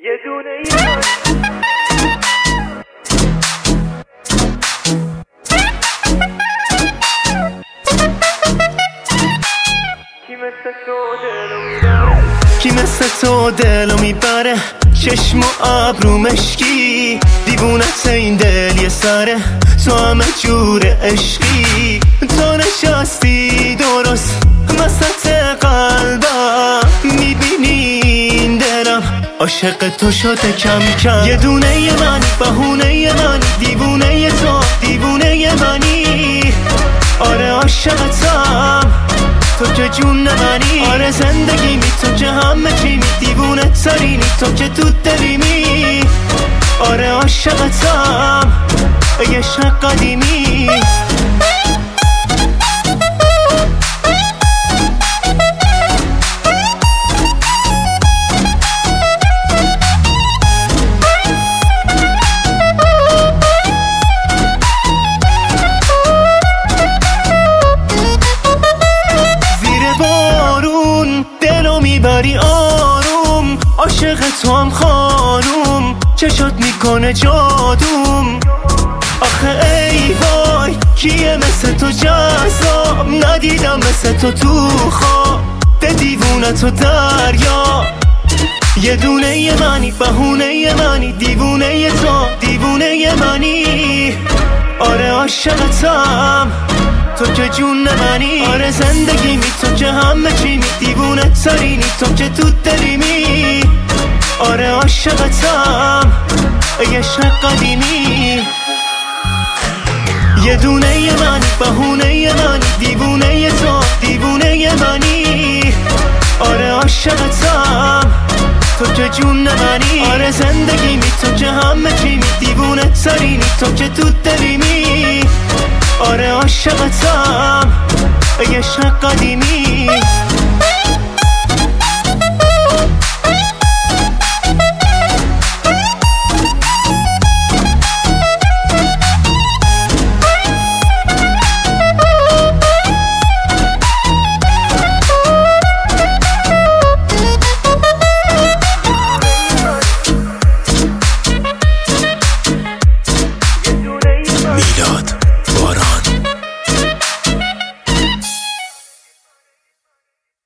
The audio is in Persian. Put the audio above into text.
یه دونه کی مثل تو دلو میبره چشم و ابرو مشکی دیوونت این دل یه سره تو همه جور عشقی تو نشستی درست وسط قلبم میبینی این دلم عاشق تو شده کم کم یه دونه منی بهونه منی دیوونه تو دیوونه منی آره عاشقتم تو که جون منی آره زندگی می تو که همه چی می دیوونه ترینی تو که تو دلی می آره عاشقتم ای عشق قدیمی بری آروم عاشق تو هم خانوم چشات میکنه جادوم آخه ای وای کیه مثل تو جذاب ندیدم مثل تو خواب ده دیوونه تو دریا یه دونه منی بهونه منی دیوونه تو دیوونه منی آره عاشقتم تو که جون منی آره زندگی می تو که همه چی می دیوونه ترینی تو که تو دلی می آره عاشقتم ای عشق قدیمی یه دونه منی بهونه منی دیوونه تو دیوونه منی آره عاشقتم تو که جون منی آره زندگی می تو که همه چی می دیوونه ترینی تو که تو دلی می آره عاشقتم ای عشق قدیمی